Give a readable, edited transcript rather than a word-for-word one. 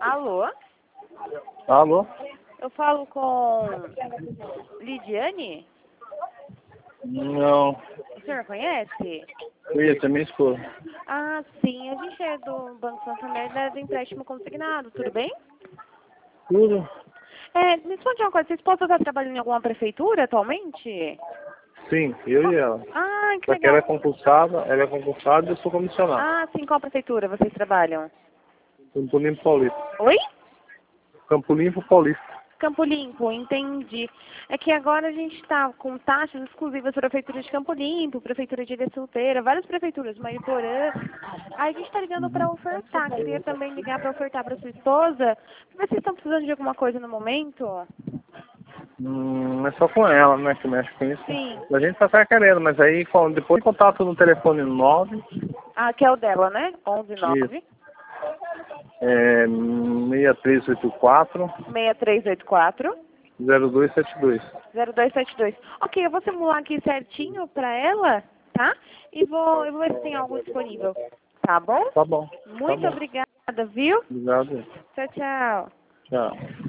Alô? Alô? Eu falo com Lidiane? Não. O senhor conhece? Conheço, é minha esposa. Ah, sim. A gente é do Banco Santander, do empréstimo consignado, tudo bem? Tudo? Me responde uma coisa, sua esposa está trabalhando em alguma prefeitura atualmente? Sim, eu e ela. Ah, que Só que ela legal. é concursada e eu sou comissionado. Ah, sim, qual prefeitura vocês trabalham? Campo Limpo Paulista. Oi? Campo Limpo Paulista. Campo Limpo, entendi. É que agora a gente está com taxas exclusivas para a Prefeitura de Campo Limpo, Prefeitura de Ilha Solteira, várias prefeituras, Mariporã. Aí a gente está ligando para ofertar. Queria também ligar para ofertar para sua esposa. Pra ver se vocês estão precisando de alguma coisa no momento. É só com ela, né, que mexe com isso. Sim. A gente tá até querendo, mas aí depois contato no telefone 9, Ah, que é o dela, né? 119 6384 6384 0272. 0272. Ok, eu vou simular aqui certinho para ela, tá? Eu vou ver se tem algo disponível. Tá bom? Tá bom. Tá Muito bom. obrigada, viu? Obrigado. Tchau, tchau. Tchau.